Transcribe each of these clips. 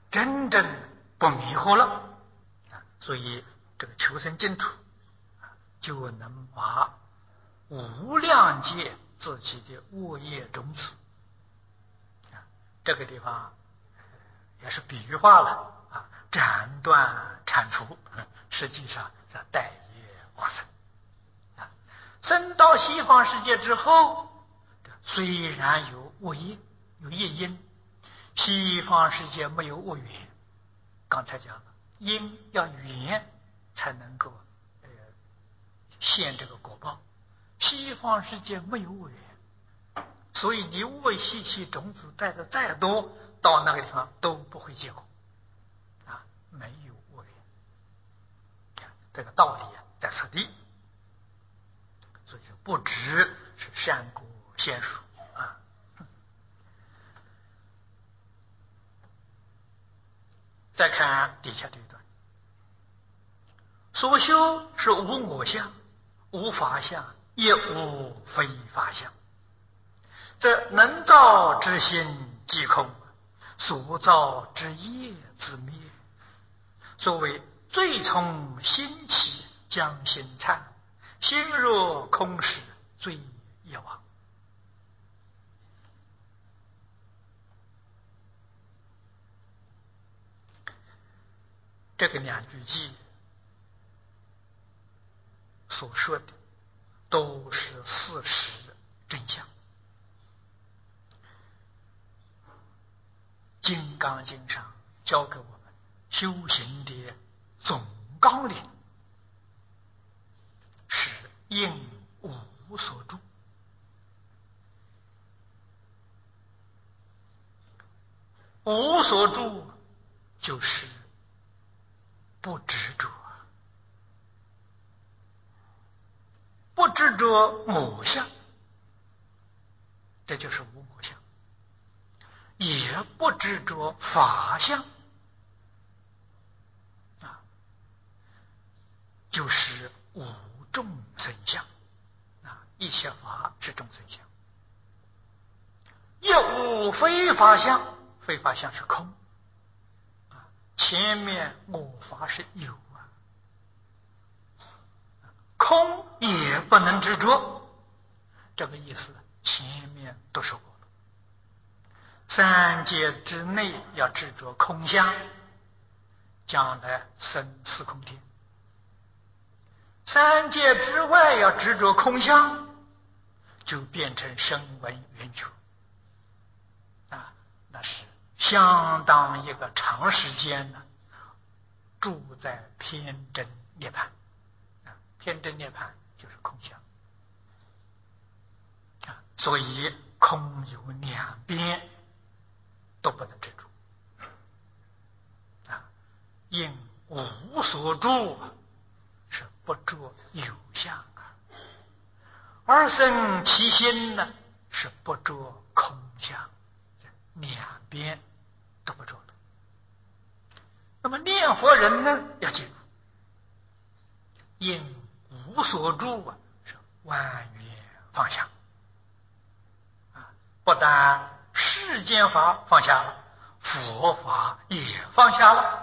真正不迷惑了。所以这个求生净土就能把无量劫自己的恶业种子，这个地方也是比喻化了斩断铲除，实际上是带业往生。生到西方世界之后，虽然有恶业有业因，西方世界没有恶缘。刚才讲了，因要缘才能够现这个果报，西方世界没有恶缘，所以你恶习气种子带的再多，到那个地方都不会结果没有恶缘。这个道理在此地，所以不只是善果先熟再看底下这一段，所修是无我相、无法相，也无非法相。这能造之心即空，所造之业自灭。所谓罪从心起，将心忏，心若空时，罪也亡。这个两句偈所说的都是事实真相。金刚经上教给我们修行的总纲领是应无所住。无所住就是不执着，不执着我相，这就是无我相；也不执着法相就是无众生相一切法是众生相，也无非法相，非法相是空前面我法是有空也不能执着，这个意思前面都说过了。三界之内要执着空相，将来生四空天；三界之外要执着空相，就变成声闻缘觉那是相当一个长时间住在偏真涅槃偏真涅槃就是空相所以空有两边都不能执着应无所住是不着有相而生其心呢是不着空相，两边都不着的。那么念佛人呢要记住，应无所住是万缘放下不但世间法放下了，佛法也放下了，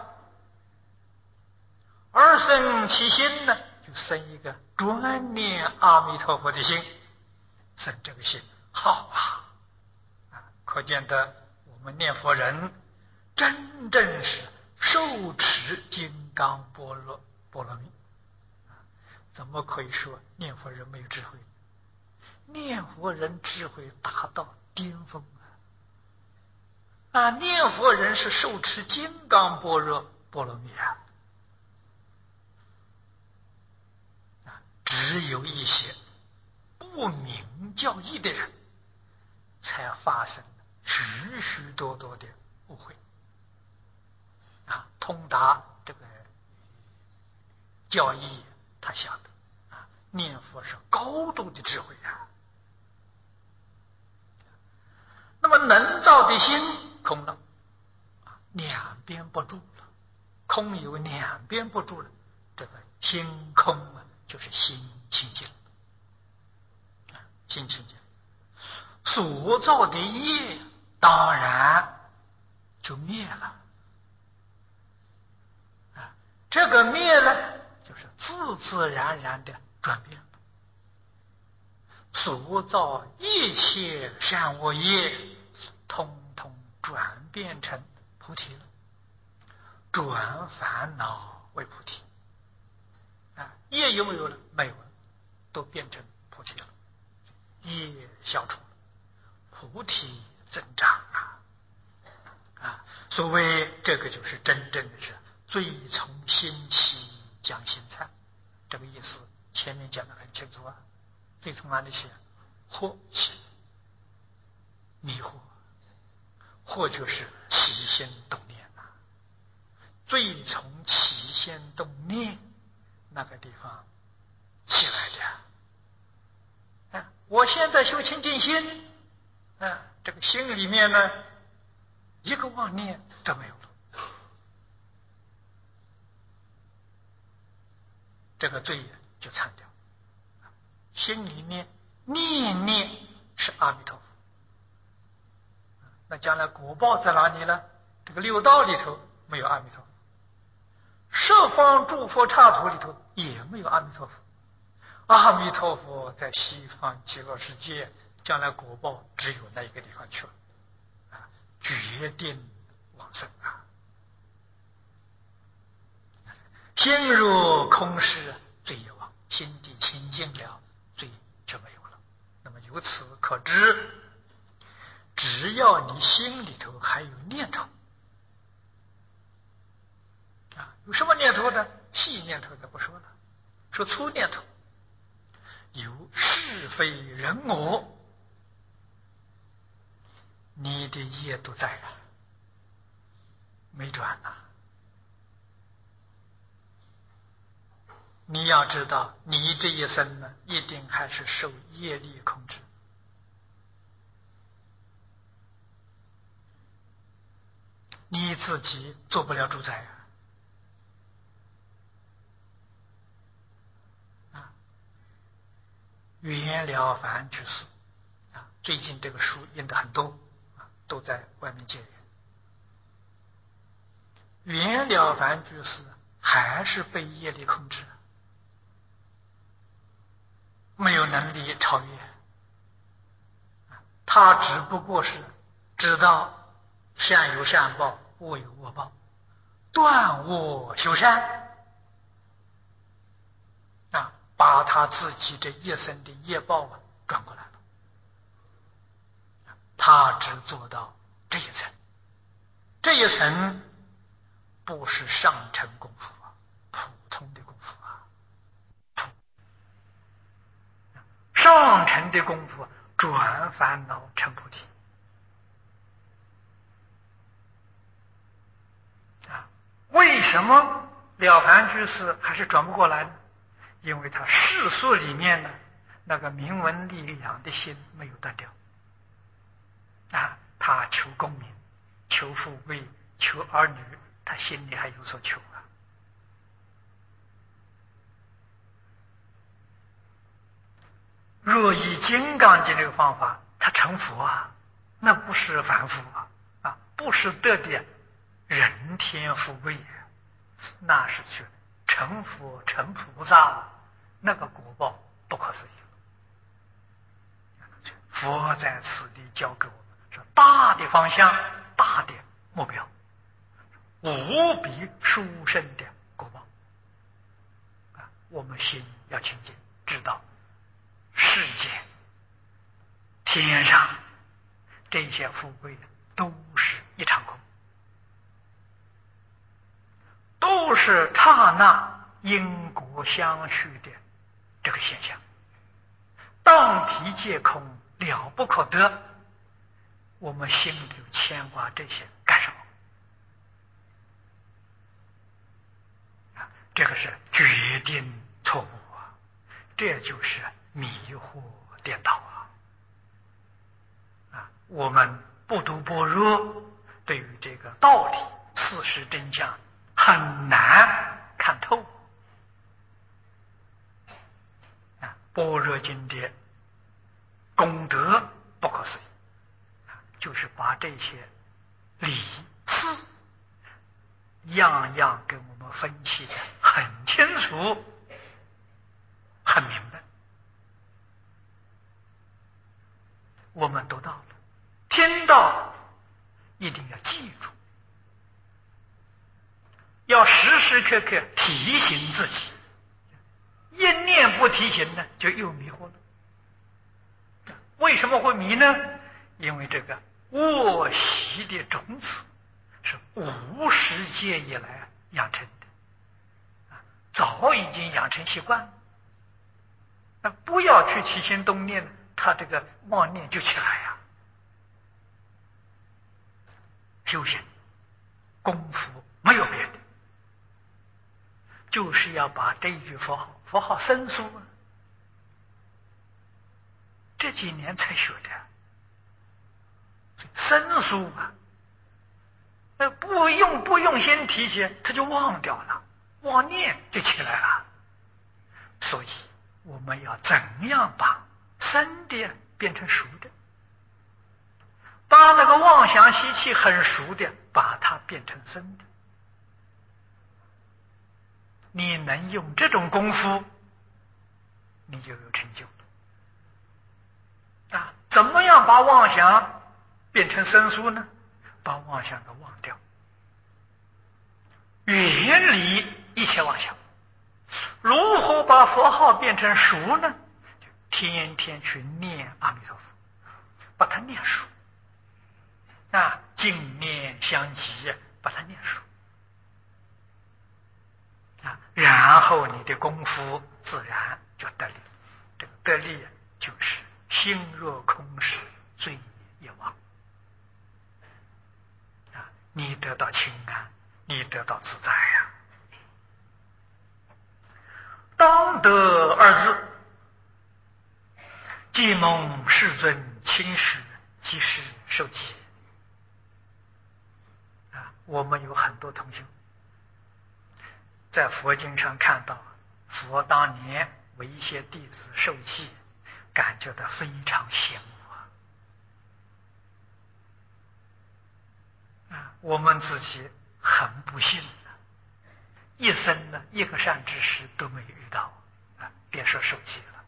而生其心呢就生一个专念阿弥陀佛的心，生这个心好可见得我们念佛人真正是受持金刚般若蜜怎么可以说念佛人没有智慧？念佛人智慧达到巅峰念佛人是受持金刚般若蜜只有一些不明教义的人才发生许许多多的误会通达这个教义他晓得念佛是高度的智慧那么能造的心空了两边不住了，空有两边不住了，这个心空就是心清净心清净所造的业当然就灭了这个灭呢，就是自自然然的转变，所造一切善恶业，通通转变成菩提了，转烦恼为菩提。业有没有了？没有了，都变成菩提了，业消除了，菩提增长所谓这个就是真正的是罪从心起，将心忏，这个意思前面讲得很清楚罪从哪里起？惑起，迷惑，惑就是起心动念罪从起心动念那个地方起来的我现在修清净心这个心里面呢，一个妄念都没有了，这个罪就忏掉。心里面念念是阿弥陀佛，那将来果报在哪里呢？这个六道里头没有阿弥陀佛，十方诸佛刹土里头也没有阿弥陀佛。阿弥陀佛在西方极乐世界，将来果报只有那一个地方去了决定往生心若空失，罪也亡，心地清净了，罪就没有了。那么由此可知，只要你心里头还有念头有什么念头呢？细念头就不说了，说粗念头，有是非人我，你的业都在没转你要知道，你这一生呢，一定还是受业力控制。你自己做不了主宰袁了凡居士最近这个书印的很多都在外面结缘。袁了凡居士还是被业力控制，没有能力超越。他只不过是知道善有善报，恶有恶报，断恶修善把他自己这一生的业报转过来了。他只做到这一层，这一层不是上乘功夫普通的功夫上乘的功夫转烦恼成菩提为什么了凡居士还是转不过来呢？因为他世俗里面呢，那个名闻利养的心没有断掉他求功名，求富贵，求儿女，他心里还有所求若以金刚经这个方法，他成佛那不是凡夫不是得的人天富贵那是去成佛成菩萨那个果报不可思议。佛在此地教给我们说大的方向，大的目标，无比殊胜的果报我们心要清净，知道世界天上这些富贵都是一场空，都是刹那因果相续的这个现象，当体皆空，了不可得。我们心里有牵挂这些干什么这个是决定错误这就是迷惑颠倒我们不读般若，对于这个道理事实真相很难看透般若经的功德不可思议就是把这些理事样样给我们分析的很清楚，很明白。我们读到了，听到一定要记住，要时时刻刻提醒自己，一念不提醒呢，就又迷惑了。为什么会迷呢？因为这个恶习的种子是无始劫以来养成的，早已经养成习惯了。不要去起心动念，他这个妄念就起来呀。修行功夫没有别的，就是要把这一句佛号生疏啊。这几年才学的，生疏啊，不用心提起，他就忘掉了，妄念就起来了。所以我们要怎样把生的变成熟的，把那个妄想习气很熟的，把它变成生的。你能用这种功夫，你就有成就了。怎么样把妄想变成生疏呢？把妄想给忘掉，远离一切妄想。如何把佛号变成熟呢？就天天去念阿弥陀佛，把它念熟，净念相继，把它念熟，然后你的功夫自然就得力。这个得力就是心若空时，罪业一忘。你得到清安，你得到自在呀。当得二字，既蒙世尊亲使，即时受记。我们有很多同学在佛经上看到佛当年为一些弟子受记，感觉到非常羡慕我们自己很不幸一生呢一个善知识都没有遇到别说受记了。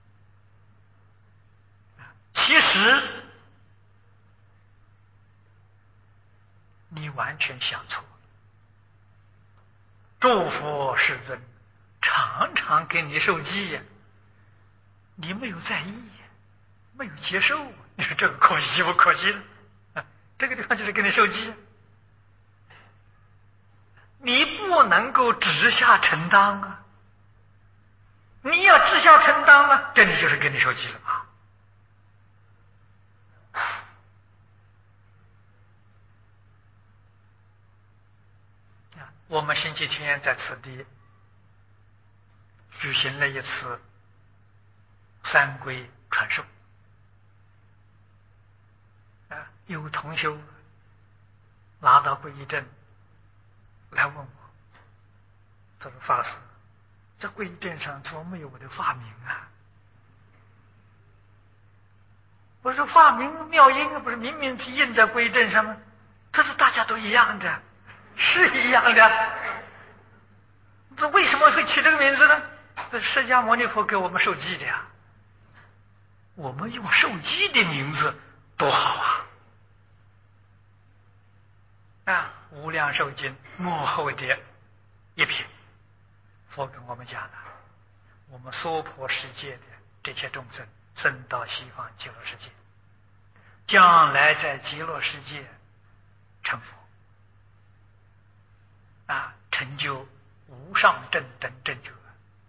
其实你完全想错了，诸佛世尊常常给你受记你没有在意，没有接受，你说这个可惜不可惜呢？这个地方就是给你受记，你不能够直下承担啊！你要直下承担了，这里就是给你受记了吧？我们星期天在此地举行了一次三皈传授，有同修拿到皈依证来问我，他说法师，这皈依证上怎么没有我的法名啊？我说法名妙音不是明明是印在皈依证上吗？他说大家都一样的，是一样的，这为什么会起这个名字呢？这释迦牟尼佛给我们受记的呀，我们用受记的名字多好无量寿经幕后的一品，佛跟我们讲了，我们娑婆世界的这些众生生到西方极乐世界，将来在极乐世界成佛成就无上正等正觉，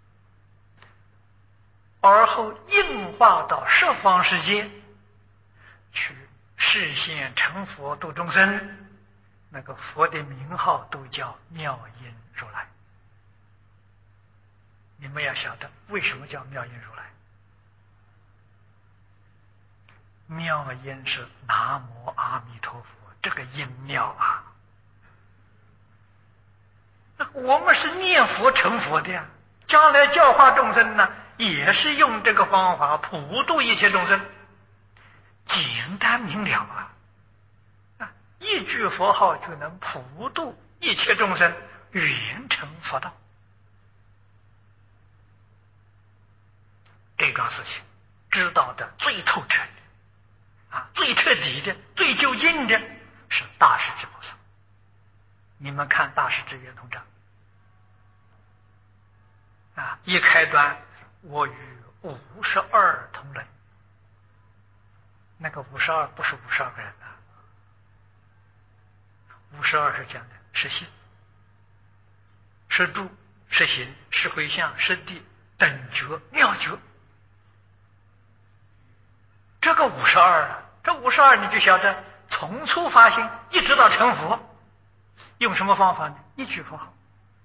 而后应化到十方世界去示现成佛度众生，那个佛的名号都叫妙音如来。你们要晓得为什么叫妙音如来？妙音是南无阿弥陀佛，这个音妙我们是念佛成佛的呀，将来教化众生呢，也是用这个方法普度一切众生，简单明了一句佛号就能普度一切众生，圆成佛道。 这桩事情知道的最透彻的最彻底的、最究竟的是大势至菩萨。你们看大势至圆通章一开端，我与52同伦。那个52不是52个人52是讲的是心、是住、是行、是回向、是地、等觉、妙觉。这个52这52你就晓得，从初发心一直到成佛，用什么方法呢？一句佛号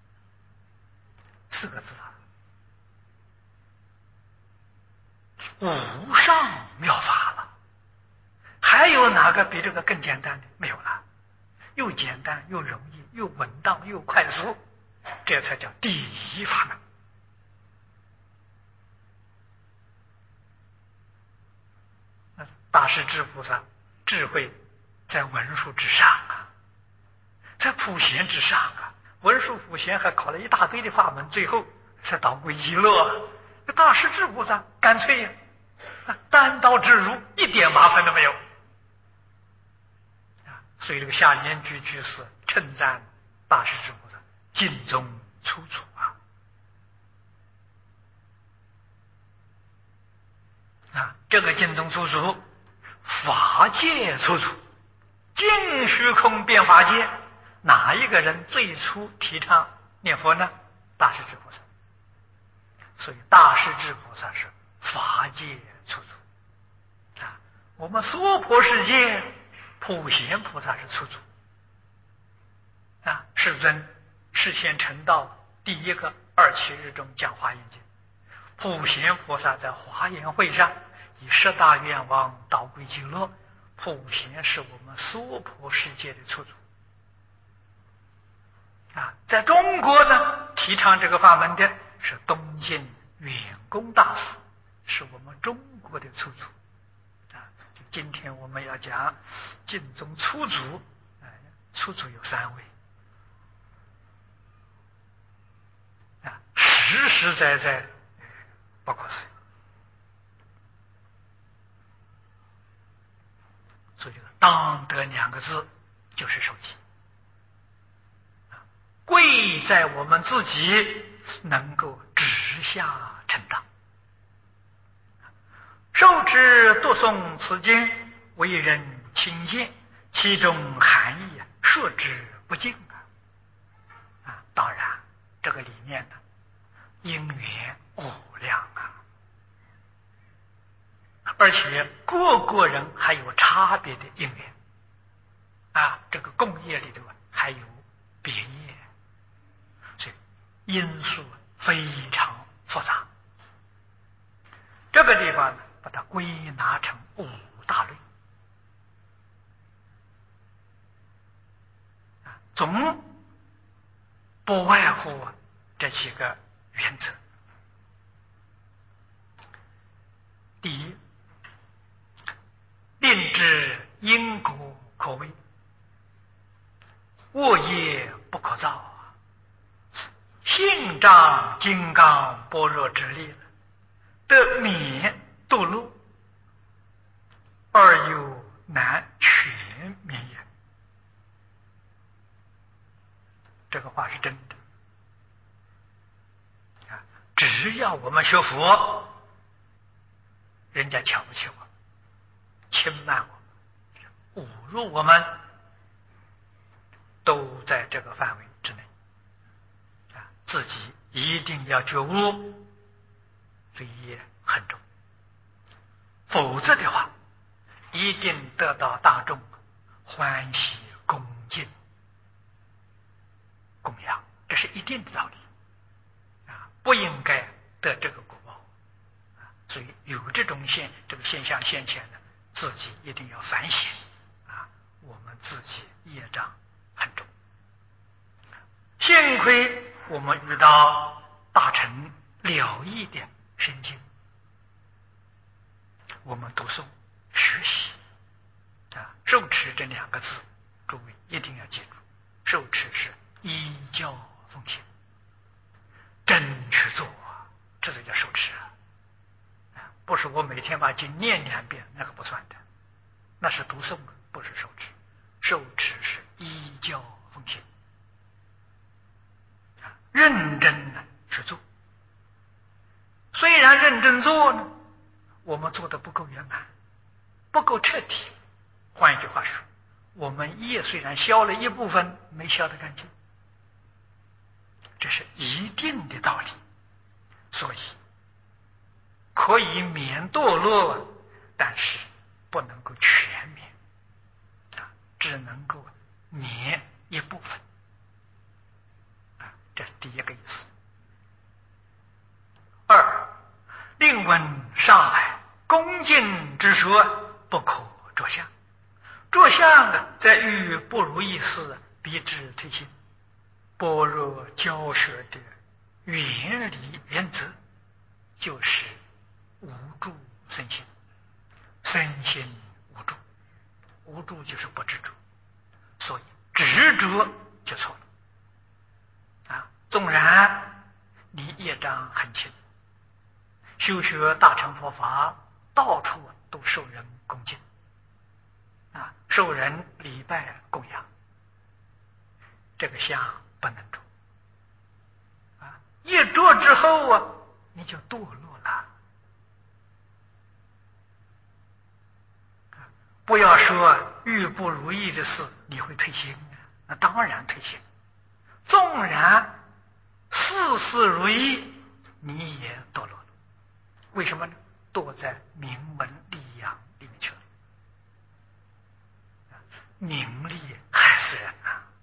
，4个字无上妙法了。还有哪个比这个更简单的？没有了。又简单又容易又稳当又快速，这才叫第一法门。大势至菩萨智慧在文殊之上在普贤之上文殊普贤还考了一大堆的法门，最后才导归极乐。大势至菩萨干脆单刀直入，一点麻烦都没有。所以这个下联居士称赞大势至菩萨尽宗出处这个尽宗出处，法界出处，尽虚空遍法界，哪一个人最初提倡念佛呢？大势至菩萨。所以大势至菩萨是法界出处我们娑婆世界普贤菩萨是出处世尊示现成道第一个27日中讲华严经，普贤菩萨在华严会上以10大愿望导归极乐，普贤是我们娑婆世界的出处在中国呢，提倡这个法门的是东晋远公大师，是我们中国的出处今天我们要讲尽宗出祖，出祖有3位实实在在不可思议。所以当得2个字就是受记，贵在我们自己能够直下承当。受持读诵此经，为人亲见，其中含义说之不尽当然这个里面的因缘无量而且各个人还有差别的因缘这个共业里头还有别业，所以因素非常复杂。这个地方呢，把它归纳成5大类总不外乎这几个原则。第一，令知因果可畏，恶业不可造性障金刚般若之力，得免堕落，而又难全免也。这个话是真的只要我们学佛，人家瞧不起我们，轻慢我们，侮辱我们，都在这个范围之内自己一定要觉悟，罪业很重，否则的话一定得到大众欢喜恭敬供养，这是一定的道理不应该得这个果报所以有这个现象现前呢，自己一定要反省我们自己业障很重。幸亏我们遇到大乘了义的圣经，我们读诵学习受持这2个字，诸位一定要记住，受持是依教奉行，真去做这就叫受持是我每天把经念2遍，那个不算的，那是读诵，不是受持。受持是依教奉行，认真的去做。虽然认真做呢，我们做的不够圆满，不够彻底。换一句话说，我们业虽然消了一部分，没消得干净，这是一定的道理。所以可以免堕落，但是不能够全免，只能够免一部分。这是第一个意思。二，令闻上来恭敬之说，不可着相。着相在遇不如意事，必致退心。般若教学的原理原则就是无住身心，身心无住，无住就是不执着，所以执着就错了。纵然你业障很轻，修学大乘佛法，到处都受人恭敬，受人礼拜供养，这个相不能着。一着之后你就堕落了。不要说遇不如意的事你会退心，那当然退心。纵然事事如意，你也堕落了。为什么呢？堕在名闻利养里面去了。名利害死人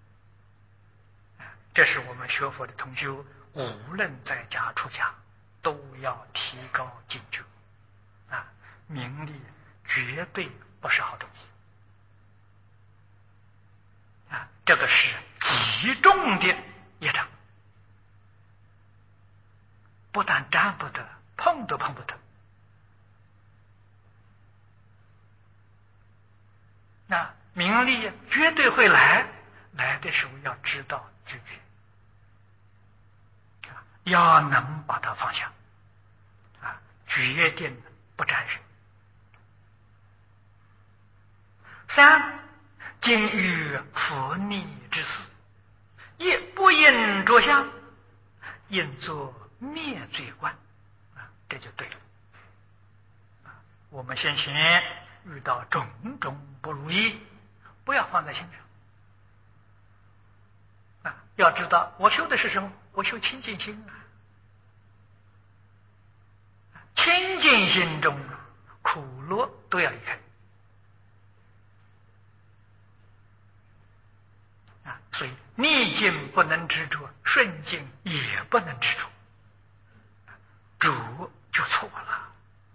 这是我们学佛的同修，无论在家出家，都要提高警觉。名利绝对不是好东西。这个是极重的业障，不但沾不得，碰都碰不得。名利绝对会来的时候要知道拒绝，要能把它放下，决定不沾染。三，今遇佛逆之事，亦不应着相，应作灭罪观，这就对了。我们先前遇到种种不如意，不要放在心上。要知道我修的是什么？我修清净心清净心中苦乐都要离开。所以逆境不能执着，顺境也不能执着，着就错了，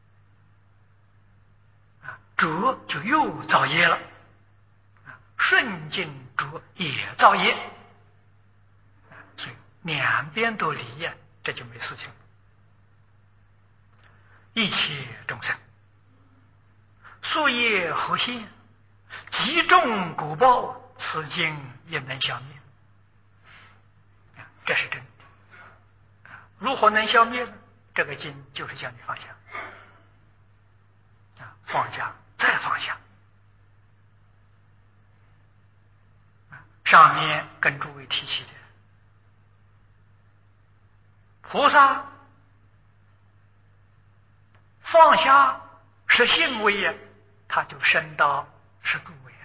着就又造业了，顺境着也造业，所以两边都离呀，这就没事情了。一切众生宿业何现，极重果报，此经也能消灭。这是真的。如何能消灭呢？这个经就是叫你放下，放下再放下。上面跟诸位提起的，菩萨放下是行为他就升到是诸位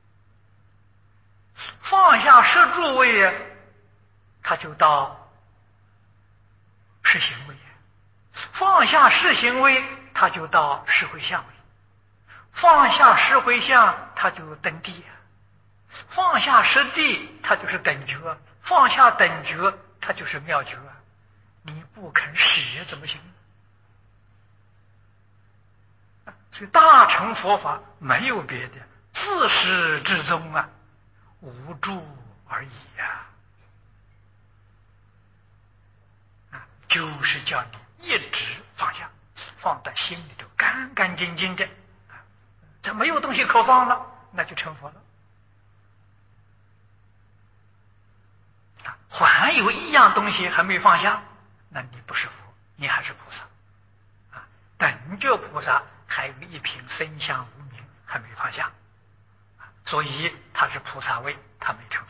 放下是诸位他就到是行为放下是行为他就到是回向位，放下是回向他就登地放下是地他就是等觉，放下等觉他就是妙觉。你不肯使怎么行？所以大乘佛法没有别的，自始至终无助而已就是叫你一直放下，放在心里头干干净净的。这没有东西可放了，那就成佛了。还有一样东西还没放下，那你不是佛，你还是菩萨。等成就菩萨还有一品身相无明还没放下，所以他是菩萨位，他没成佛。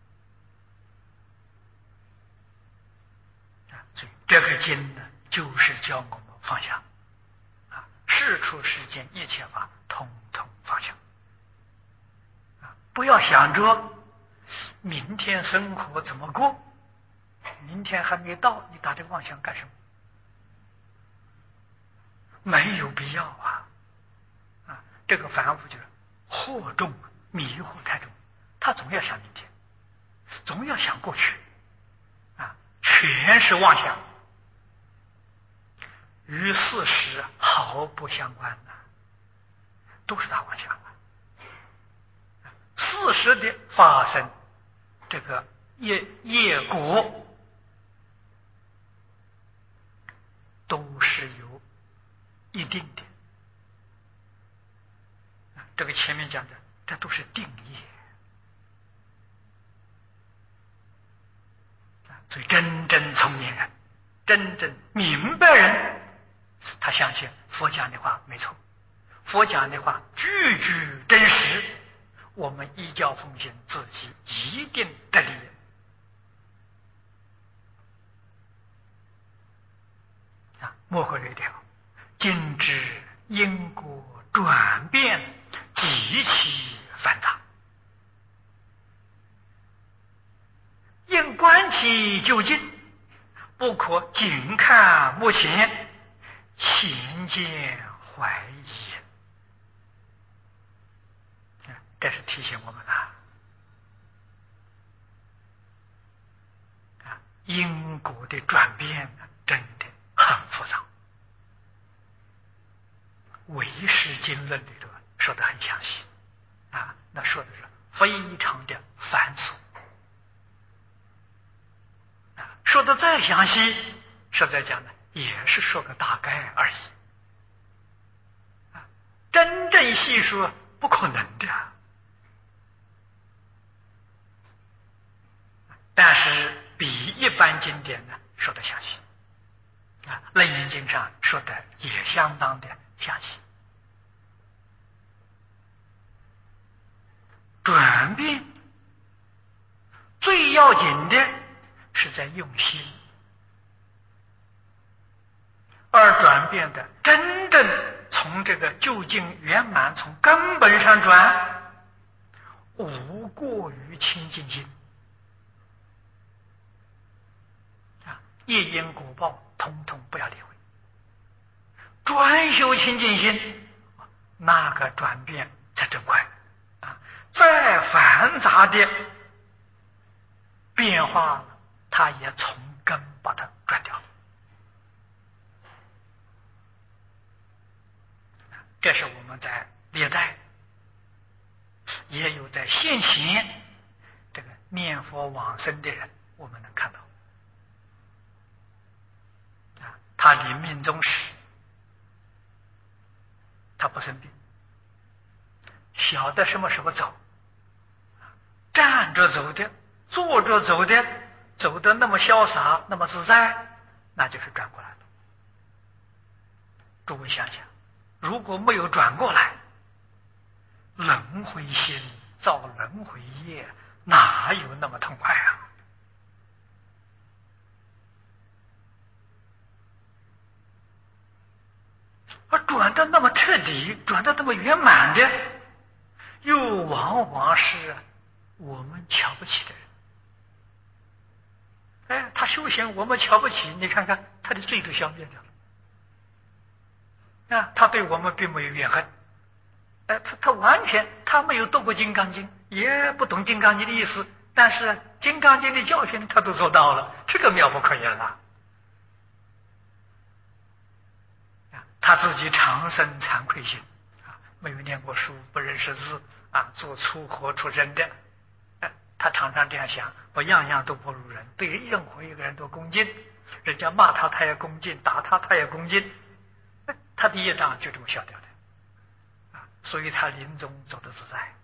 所以这个经呢，就是教我们放下世出世间一切法统统放下不要想着明天生活怎么过，明天还没到，你打这妄想干什么？没有必要这个凡夫就是惑众，迷惑太重，他总要想明天，总要想过去全是妄想，与事实毫不相关都是大妄想事实的发生，这个业果都是有一定的，这个前面讲的，这都是定业。所以真正聪明人，真正明白人，他相信佛讲的话没错，佛讲的话句句真实，我们依教奉行，自己一定得利。末后这条，今知因果转变极其繁杂，应观其究竟，不可仅看目前，前见怀疑。这是提醒我们因果的转变真的很复杂。唯识经论里头说得很详细那说的是非常的繁琐说的再详细，实在讲呢，也是说个大概而已真正细说不可能的但是比一般经典呢说的详细楞严经上说的也相当的详细。转变最要紧的是在用心，而转变的真正从这个究竟圆满，从根本上转，无过于清净心业因果报统统不要理会，专修清净心，那个转变才真快再繁杂的变化，它也从根把它转掉。这是我们在历代，也有在现前这个念佛往生的人，我们能看到他临命终时，他不生病，晓得什么时候走，站着走的，坐着走的，走得那么潇洒，那么自在，那就是转过来了。诸位想想，如果没有转过来，轮回心造轮回业，哪有那么痛快而转得那么彻底，转得那么圆满的，又往往是我们瞧不起的人。他修行我们瞧不起，你看看他的罪都消灭掉了他对我们并没有怨恨他完全他没有读过《金刚经》，也不懂《金刚经》的意思，但是《金刚经》的教训他都做到了，这个妙不可言了他自己常生惭愧心没有念过书，不认识字做粗活出身的他常常这样想，我样样都不如人，对任何一个人都恭敬，人家骂他他也恭敬，打他他也恭敬他的业障就这么消掉的所以他临终走得自在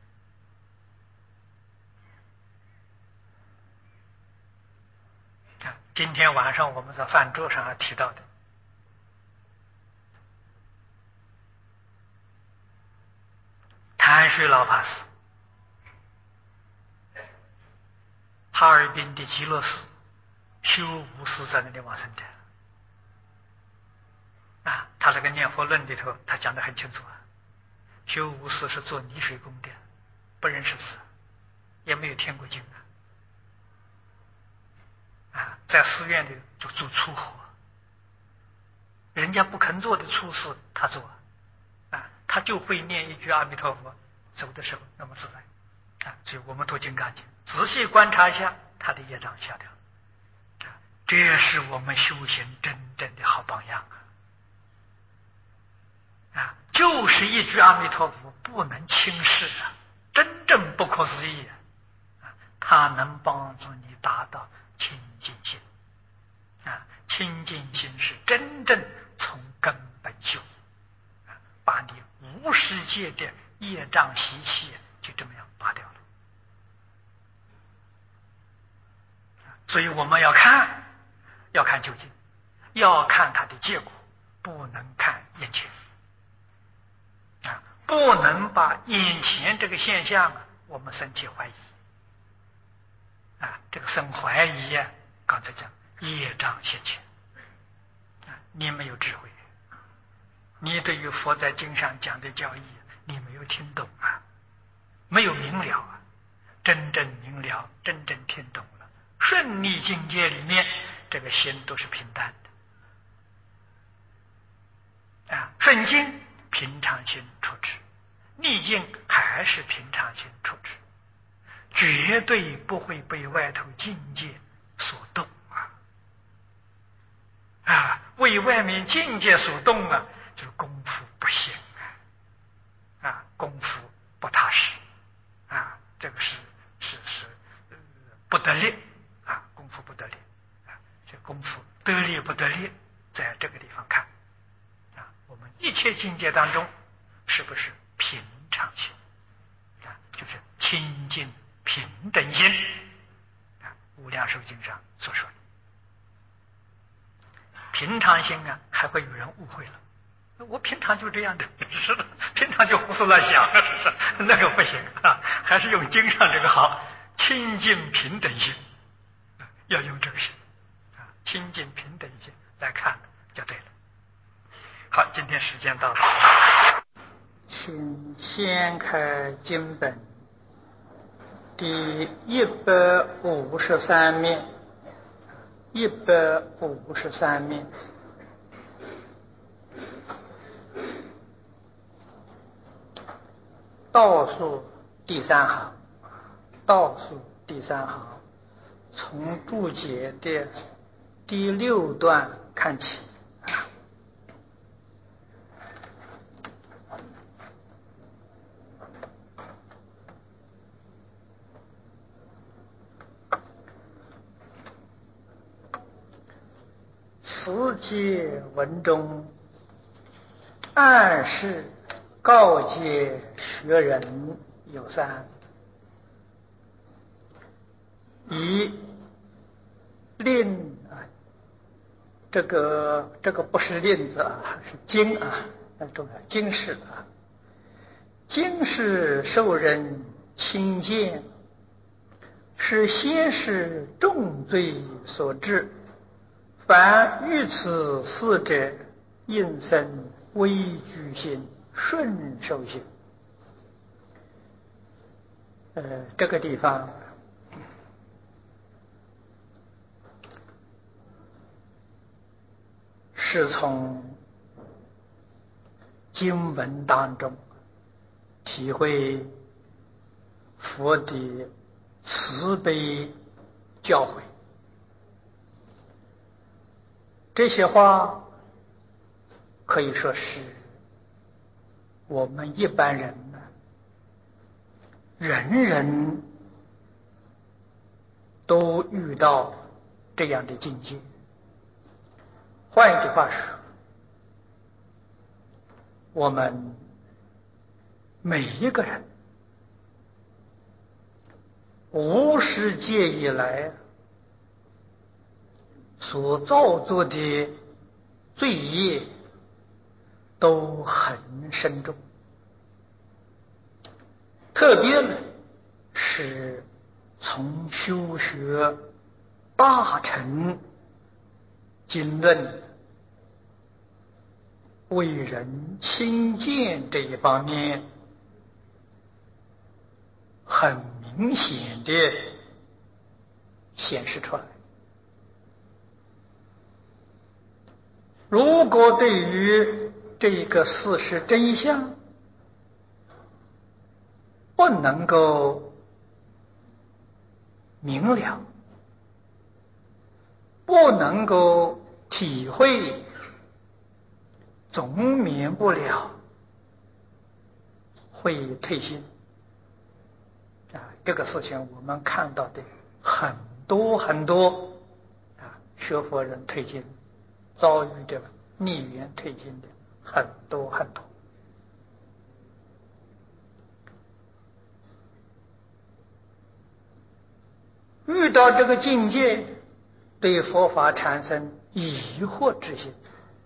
今天晚上我们在饭桌上提到的老法师，哈尔滨的极乐寺修无师在那里往生的。他这个念佛论里头，他讲得很清楚修无师是做泥水工的，不认识字，也没有听过经在寺院里就做粗活，人家不肯做的粗事他做他就会念一句阿弥陀佛，走的时候那么自在所以我们读金刚经，仔细观察一下，他的业障消掉这是我们修行真正的好榜样就是一句阿弥陀佛不能轻视真正不可思议它能帮助你达到清净心清净心是真正从根本修把你无世界的业障习气就这么样拔掉了。所以我们要看究竟，要看它的结果，不能看眼前不能把眼前这个现象我们生起怀疑这个生怀疑刚才讲业障现前你没有智慧，你对于佛在经上讲的教义你没有听懂没有明了真正明了，真正听懂了，顺利境界里面这个心都是平淡的顺境平常心处置，逆境还是平常心处置，绝对不会被外头境界所动为外面境界所动就是功夫不行功夫不踏实这个是不得力功夫不得力这功夫得力不得力在这个地方看我们一切境界当中是不是平常心就是清净平等心无量寿经上所说的平常心还会有人误会了，我平常就这样的，是的，平常就胡思乱想是那个不行还是用经上这个好，清净平等心要用这个心清净平等心来看就对了。好，今天时间到了，请掀开经本第153面，153面。倒数第3行，从注解的第6段看起。此节文中暗示告诫学人有3：一，令这个不是令字是经很重要，经世经世受人轻贱，是先世重罪所致，凡遇此事者，应生畏惧心，顺受心。这个地方是从经文当中体会佛的慈悲教诲。这些话可以说是我们一般人人人都遇到这样的境界。换一句话说，我们每一个人无始界以来所造作的罪业都很深重， 特别呢是从修学大乘经论为人亲见这一方面，很明显的显示出来。如果对于这个事实真相不能够明了，不能够体会，总免不了会退心这个事情我们看到的很多很多学佛人退心，遭遇这个逆缘退心的很多很多。遇到这个境界，对佛法产生疑惑之心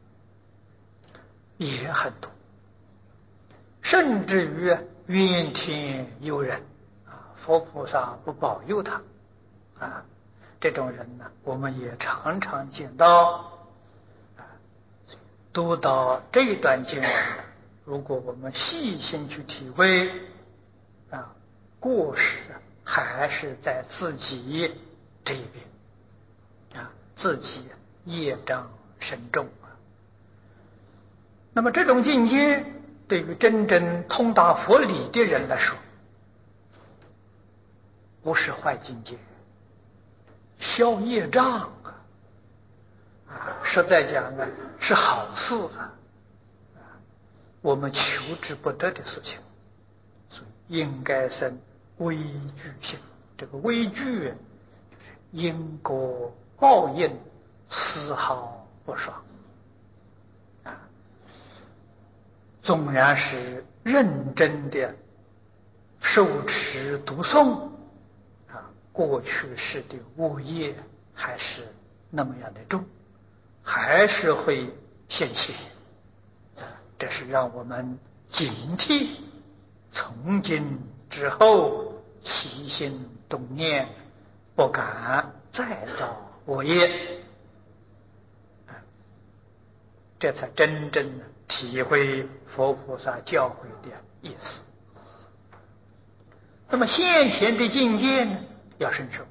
也很多，甚至于怨天尤人佛菩萨不保佑他这种人呢，我们也常常见到读到这一段经文，如果我们细心去体会过失还是在自己这一边自己业障深重那么这种境界对于真正通达佛理的人来说，不是坏境界，消业障实在讲是好事我们求之不得的事情，所以应该生畏惧心。这个畏惧就是因果报应丝毫不爽纵然是认真的受持读诵过去世的恶业还是那么样的重，还是会现现这是让我们警惕，从今之后起心动念不敢再造恶业这才真正体会佛菩萨教诲的意思。那么现前的境界呢，要顺受。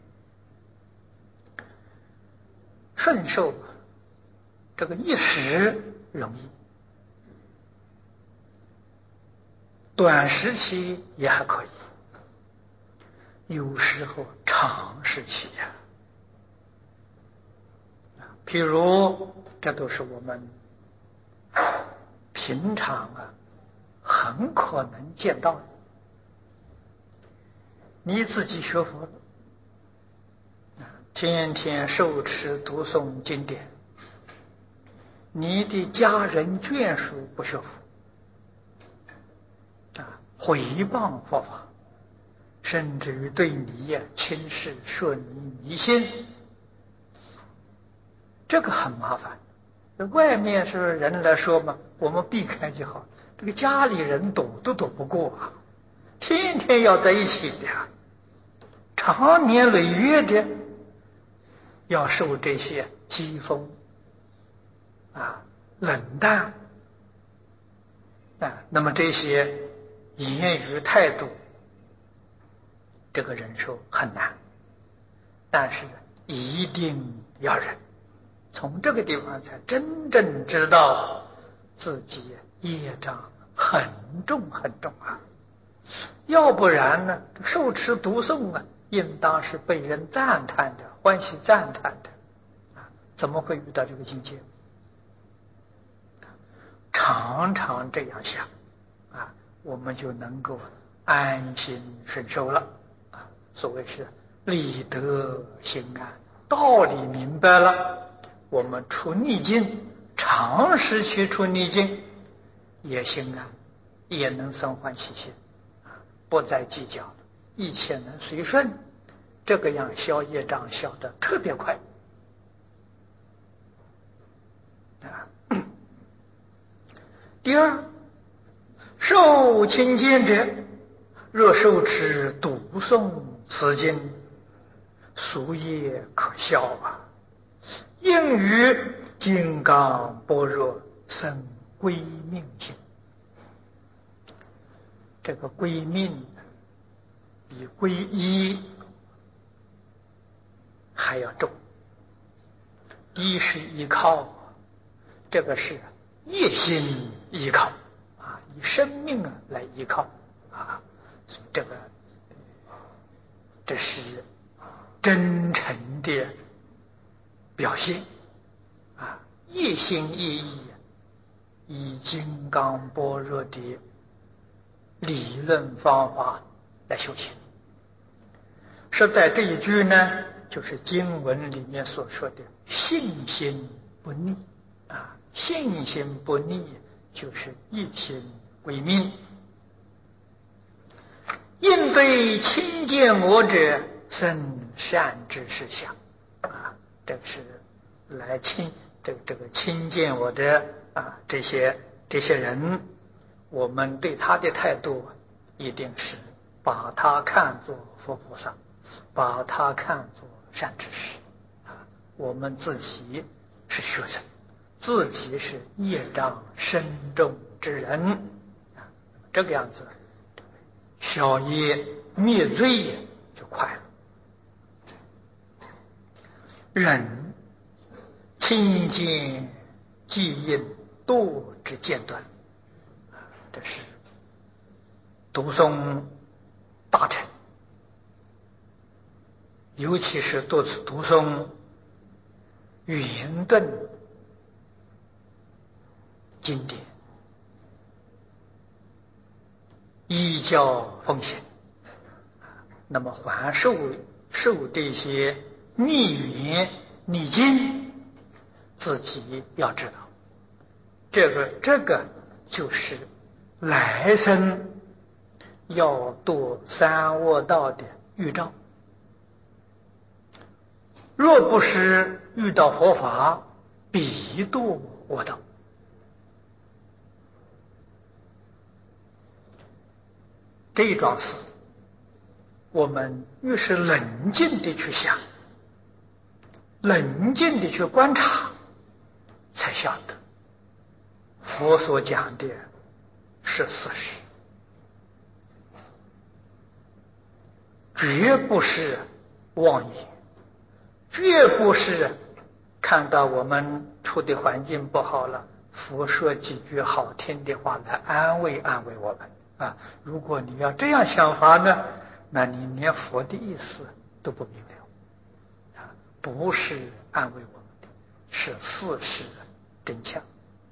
顺受这个一时容易，短时期也还可以，有时候长时期譬如这都是我们平常很可能见到的。你自己学佛天天受持读诵经典，你的家人眷属不学佛毁谤佛法，甚至于对你轻视，说你迷信，这个很麻烦。外面是人来说嘛，我们避开就好，这个家里人躲都躲不过天天要在一起的长年累月的要受这些讥讽冷淡那么这些言语态度，这个忍受很难，但是一定要忍。从这个地方才真正知道自己业障很重很重要不然呢，受持读诵应当是被人赞叹的，欢喜赞叹的怎么会遇到这个境界？常常这样想我们就能够安心顺受了所谓是理得心安，道理明白了，我们出逆境，长时期出逆境也心安，也能生欢喜心不再计较，一切能随顺，这个样消业障消得特别快第二，受亲见者若受持读诵此经，夙业可笑啊！应于金刚般若生归命性。这个归命比皈依还要重。依是依靠，这个是一心依靠啊，以生命来依靠啊，所以这是真诚的表现啊，一心一意以金刚般若的理论方法来修行。说在这一句呢，就是经文里面所说的信心不逆啊，信心不逆就是一心归命。应对亲见我者生善知识相啊，这个是来这个亲见我的啊这些人，我们对他的态度一定是把他看作佛菩萨，把他看作善知识啊。我们自己是学生，自己是业障深重之人啊，这个样子消业灭罪就快了。人亲见即因堕之间断，这是读诵大乘，尤其是读诵圆顿经典，依教奉行，那么还受这些逆缘逆境，自己要知道，这个就是来生要堕三恶道的预兆。若不是遇到佛法，必堕恶道。这一桩事，我们越是冷静地去想，冷静地去观察，才晓得佛所讲的是事实，绝不是妄言，绝不是看到我们处的环境不好了，佛说几句好听的话来安慰我们啊！如果你要这样想法呢，那你连佛的意思都不明了啊！不是安慰我们的，是事实真相。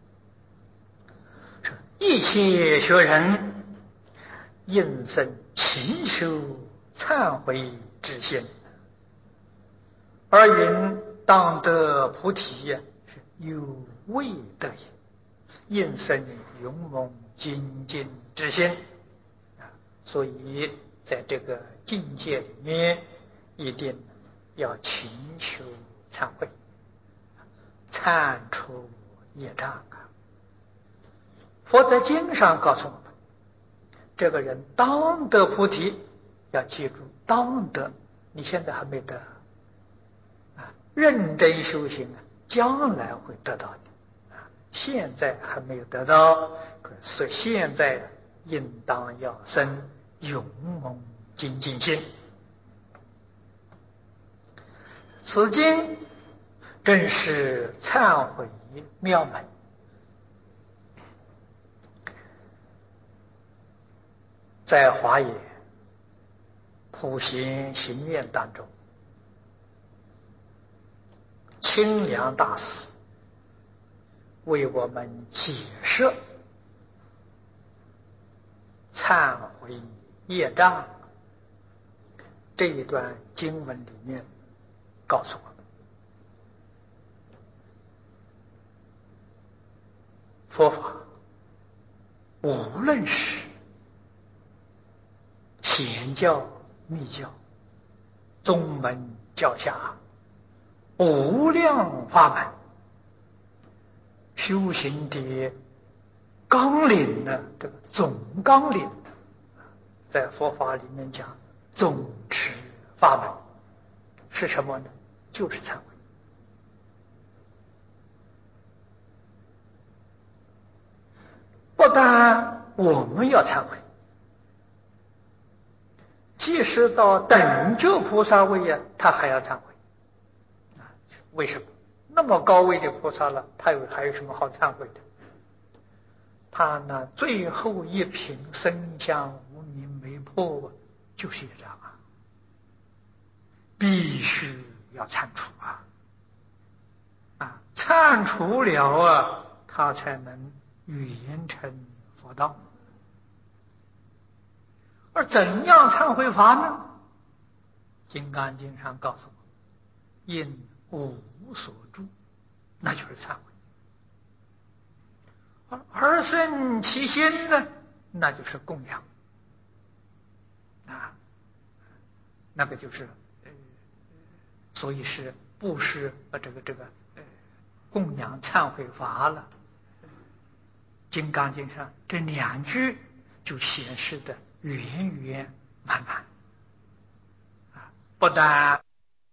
一切学人应生勤修忏悔之心，而因当得菩提是有未得也，应生勇猛精进之心啊！所以在这个境界里面，一定要勤修忏悔，忏除业障啊！佛在经上告诉我们，这个人当得菩提，要记住当得，你现在还没得啊，认真修行啊，将来会得到的啊，现在还没有得到，所以现在应当要生勇猛精进心。此经正是忏悔妙门。在华严普贤行愿当中，清凉大师为我们解释忏悔业障这一段经文里面告诉我们，佛法无论是显教、密教、宗门教下无量法门，修行的纲领呢，这个总纲领在佛法里面讲总持法门是什么呢？就是忏悔。不但我们要忏悔，即使到等觉菩萨位呀，他还要忏悔。为什么？那么高位的菩萨了，他还有什么好忏悔的？他那最后一品生相无明没破，就是业障啊，必须要忏除啊！忏除了啊，他才能圆成佛道。而怎样忏悔法呢？《金刚经》上告诉我，因无所住，那就是忏悔。而生其心呢，那就是供养啊，那个就是所以是布施供养忏悔法了。金刚经上这2句就显示的圆圆满满啊，不但